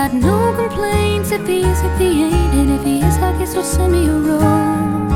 got no complaints if he is, if he ain't. And if he is, I guess he'll send me a rose.